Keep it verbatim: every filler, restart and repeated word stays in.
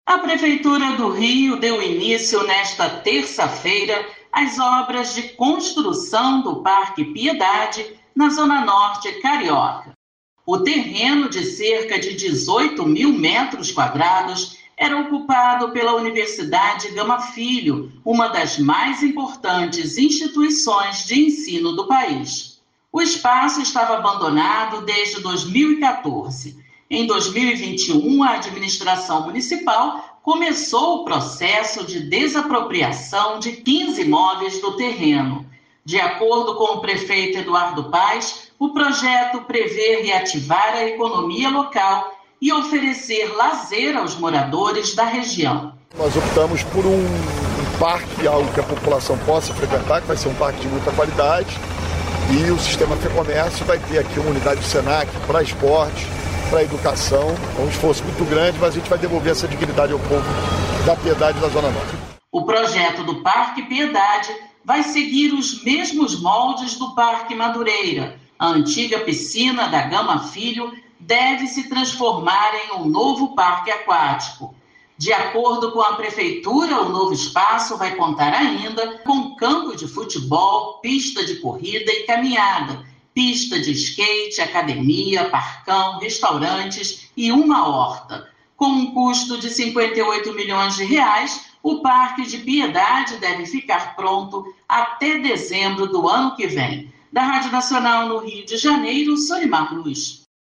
A Prefeitura do Rio deu início nesta terça-feira às obras de construção do Parque Piedade, na Zona Norte carioca. O terreno de cerca de dezoito mil metros quadrados era ocupado pela Universidade Gama Filho, uma das mais importantes instituições de ensino do país. O espaço estava abandonado desde dois mil e quatorze. Em dois mil e vinte e um, a administração municipal começou o processo de desapropriação de quinze imóveis do terreno. De acordo com o prefeito Eduardo Paes, o projeto prevê reativar a economia local e oferecer lazer aos moradores da região. Nós optamos por um, um parque, algo que a população possa frequentar, que vai ser um parque de muita qualidade, e o sistema FEComércio vai ter aqui uma unidade do Senac para esporte, para educação. É um esforço muito grande, mas a gente vai devolver essa dignidade ao povo da Piedade da Zona Norte. O projeto do Parque Piedade vai seguir os mesmos moldes do Parque Madureira. A antiga piscina da Gama Filho deve se transformar em um novo parque aquático. De acordo com a Prefeitura, o novo espaço vai contar ainda com campo de futebol, pista de corrida e caminhada, pista de skate, academia, parcão, restaurantes e uma horta. Com um custo de cinquenta e oito milhões de reais, o Parque de Piedade deve ficar pronto até dezembro do ano que vem. Da Rádio Nacional no Rio de Janeiro, Solimar Luz.